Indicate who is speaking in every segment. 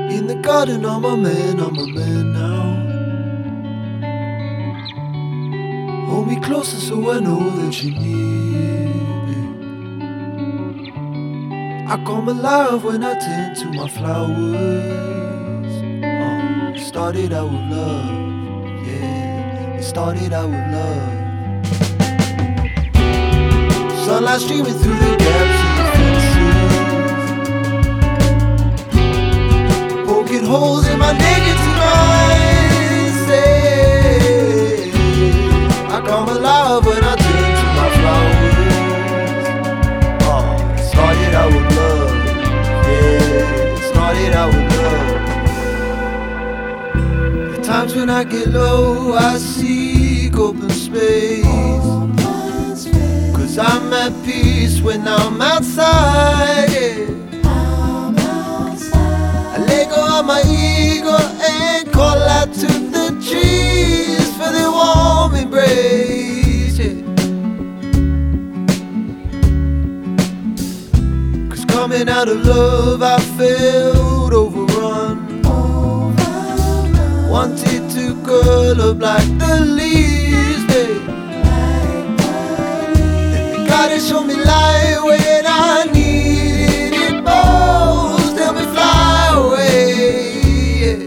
Speaker 1: In the garden, I'm a man now. Hold me closer so I know that you're near. I come alive when I tend to my flowers. Started out with love, yeah. It started out with love. Sunlight streaming through the gaps in the fences, poking holes in my negative eyes. I come alive when I turn to my flowers. It started out with love, yeah. It started out with love. The times when I get low, I seek open space. I'm at peace when I'm outside, yeah. I let go of my ego and call out to the trees for their warm embrace, yeah. 'Cause coming out of love I felt overrun. Wanted to curl up like the leaves, babe. God has shown me light when I needed it most. Help me fly away, yeah.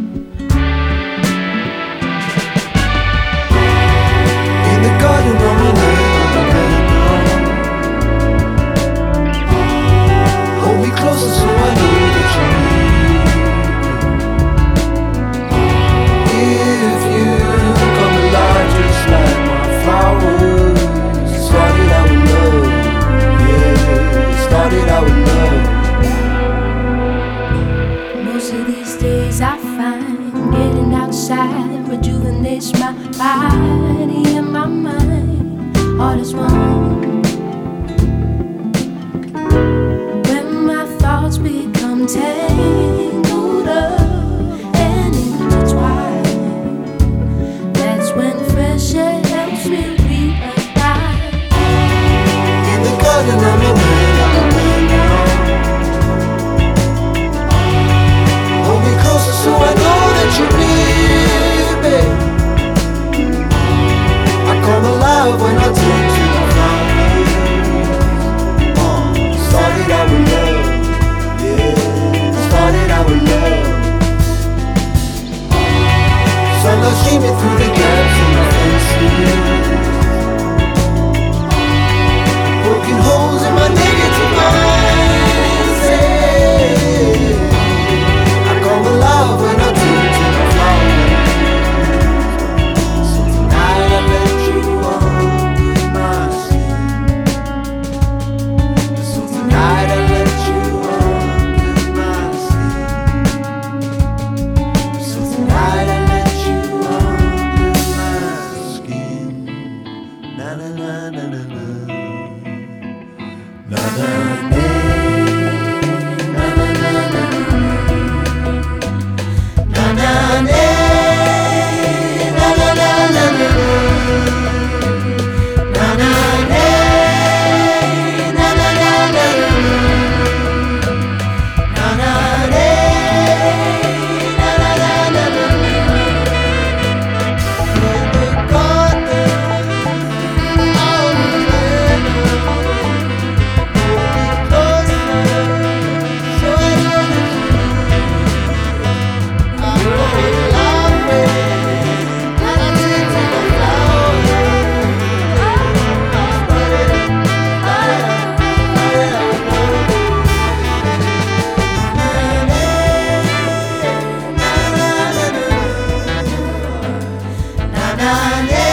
Speaker 1: In the garden, I'm a man now. Hold me closer so I know that you're near. If you come alive just like my flowers. Started out with love, yeah. Started out with love.
Speaker 2: Most of these days I find getting outside rejuvenates my body and my mind. All is one. When my thoughts become tangled up and intertwined, that's when fresh air helps me realize.
Speaker 1: In the garden, I'm a man now. Hold me closer so I know that you're near, babe. I come alive when I turn to the flowers. Started out with love, yeah. Started out with love. Sunlight streaming through the gaps in the fences, poking holes in my negative eyes, yeah. I come alive when I turn to the flowers. So tonight I let you under my skin. So tonight I let you under my skin. So tonight I let you under my skin. Na na na na na na. Na na na na na na na na na. Na na na.